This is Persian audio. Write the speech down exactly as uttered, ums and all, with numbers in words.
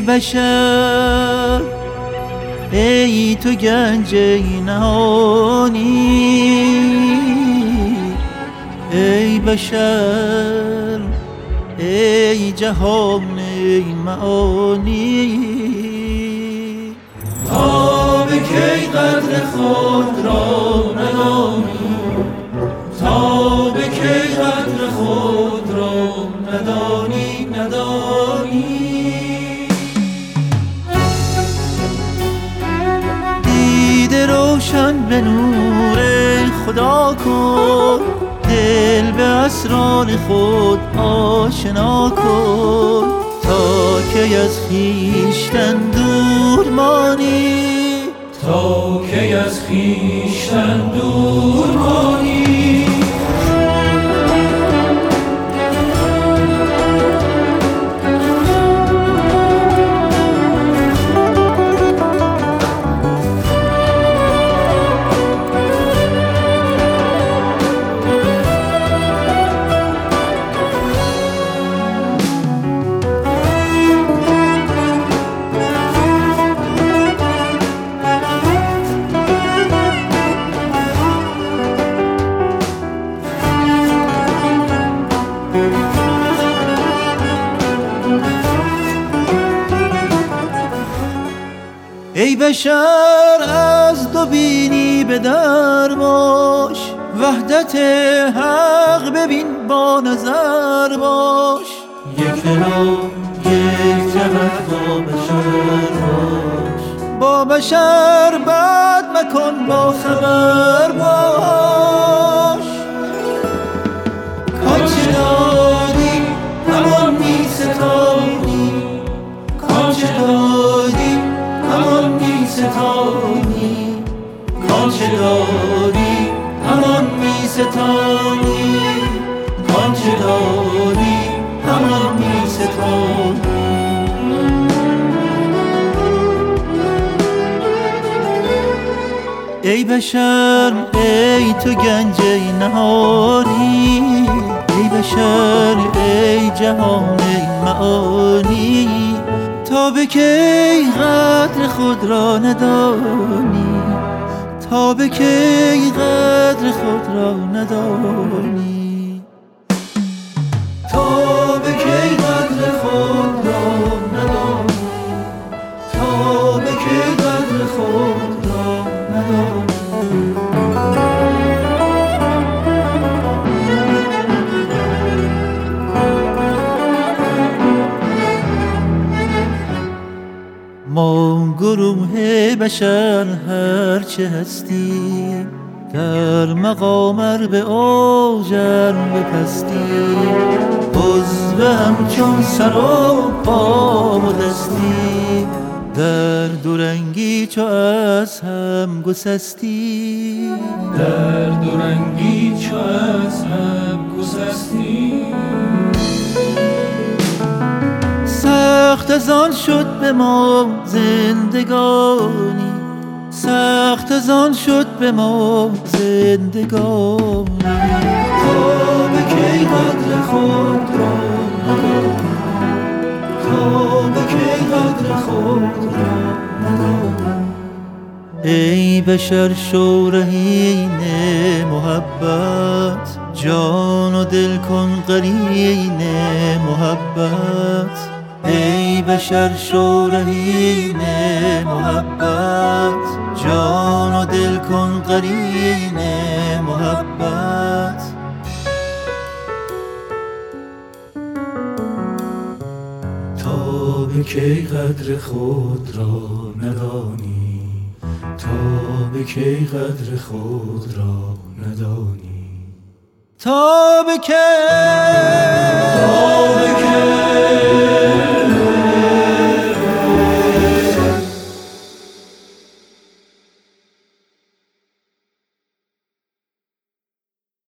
بشر ای تو گنج نهانی، ای بشر ای جهان معانی، تا به کی قدر خود را ندانی، تا به کی قدر خود را ندانی ندانی. دیده روشن به نور خدا کن، دل به اسرار خود آشنا کن، تا که از خویشتن دور مانی، تا کی از خویشتن دور مانی. ای بشر از دو بینی به در باش، وحدت حق ببین با نظر باش، یک دل یک جهت با بشر باش، با بشر بد مکن با خبر باش. کانچه دادی همان می ستانی، کانچه دادی همان می ستانی، کانچه داری همان می ستانی، کانچه داری همان می ستانی. ای بشر ای تو گنج نهانی، ای بشر ای جهان معانی، تا به کی قدر خود را ندانی، تا به کی قدر خود را ندانی، تا به کی قدر خود را ندانی، تا به کی قدر خود را ندانی. ما گروه بشر هرچه هستیم، در مقام ار به اوج ار به پستیم، عضو همچون سر و پا و دستیم، در دورنگی چو از هم گسستیم، در دورنگی چو از هم گسستیم. سخت از آن شد به ما زندگانی، سخت از آن شد به ما زندگانی، تا به کی قدر خود را ندانی، تا به کی قدر خود را ندانی. ای بشر شو رهین محبت، جان و دل کن قرین محبت، ای بشر شو رهین محبت، جان و دل کن قرین محبت. تا به کی قدر خود را ندانی، تا به کی قدر خود را ندانی، تا به کی